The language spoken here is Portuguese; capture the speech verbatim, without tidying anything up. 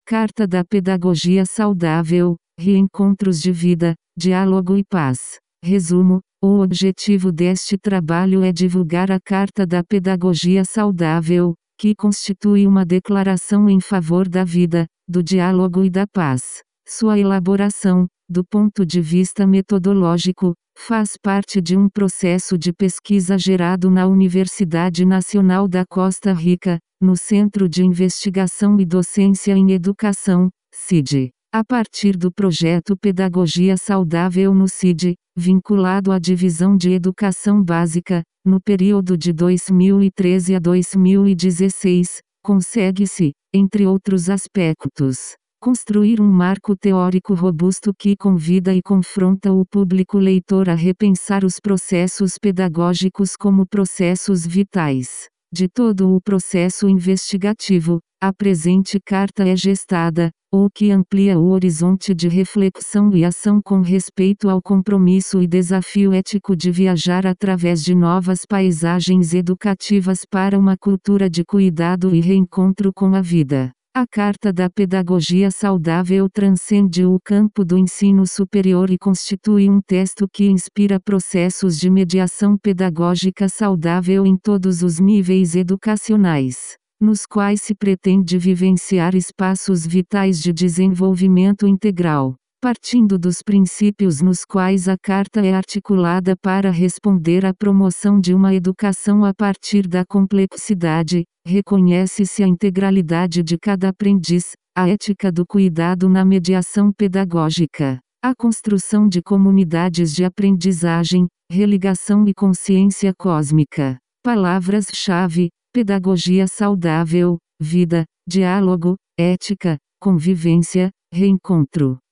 Carta da Pedagogia Saudável, Reencontros de Vida, Diálogo e Paz. Resumo: o objetivo deste trabalho é divulgar a Carta da Pedagogia Saudável, que constitui uma declaração em favor da vida, do diálogo e da paz. Sua elaboração, do ponto de vista metodológico, faz parte de um processo de pesquisa gerado na Universidade Nacional da Costa Rica, no Centro de Investigação e Docência em Educação, C I D, a partir do projeto Pedagogia Saudável no C I D, vinculado à Divisão de Educação Básica, no período de dois mil e treze a dois mil e dezesseis, consegue-se, entre outros aspectos, construir um marco teórico robusto que convida e confronta o público leitor a repensar os processos pedagógicos como processos vitais. De todo o processo investigativo, a presente carta é gestada, o que amplia o horizonte de reflexão e ação com respeito ao compromisso e desafio ético de viajar através de novas paisagens educativas para uma cultura de cuidado e reencontro com a vida. A Carta da Pedagogia Saudável transcende o campo do ensino superior e constitui um texto que inspira processos de mediação pedagógica saudável em todos os níveis educacionais, nos quais se pretende vivenciar espaços vitais de desenvolvimento integral, partindo dos princípios nos quais a Carta é articulada para responder à promoção de uma educação a partir da complexidade. Reconhece-se a integralidade de cada aprendiz, a ética do cuidado na mediação pedagógica, a construção de comunidades de aprendizagem, religação e consciência cósmica. Palavras-chave: pedagogia saudável, vida, diálogo, ética, convivência, reencontro.